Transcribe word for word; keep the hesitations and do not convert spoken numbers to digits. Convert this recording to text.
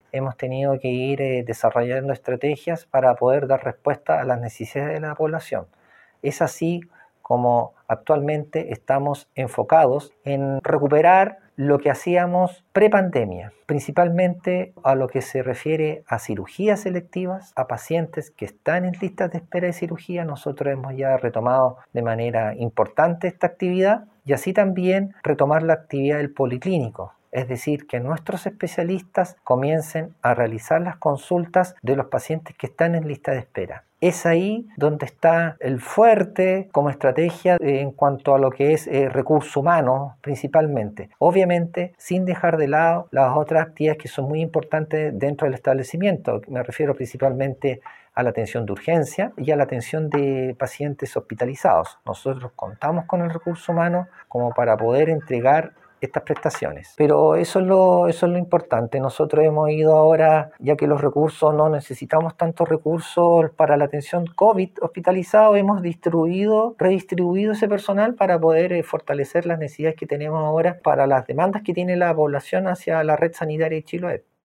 hemos tenido que ir eh, desarrollando estrategias para poder dar respuesta a las necesidades de la población. Es así como actualmente estamos enfocados en recuperar lo que hacíamos prepandemia, principalmente a lo que se refiere a cirugías selectivas, a pacientes que están en listas de espera de cirugía. Nosotros hemos ya retomado de manera importante esta actividad y así también retomar la actividad del policlínico. Es decir, que nuestros especialistas comiencen a realizar las consultas de los pacientes que están en lista de espera. Es ahí donde está el fuerte como estrategia en cuanto a lo que es eh, recurso humano principalmente. Obviamente sin dejar de lado las otras actividades que son muy importantes dentro del establecimiento. Me refiero principalmente a la atención de urgencia y a la atención de pacientes hospitalizados. Nosotros contamos con el recurso humano como para poder entregar estas prestaciones. Pero eso es lo, eso es lo importante. Nosotros hemos ido ahora, ya que los recursos, no necesitamos tantos recursos para la atención COVID hospitalizado, hemos distribuido, redistribuido ese personal para poder eh, fortalecer las necesidades que tenemos ahora para las demandas que tiene la población hacia la red sanitaria de Chiloé.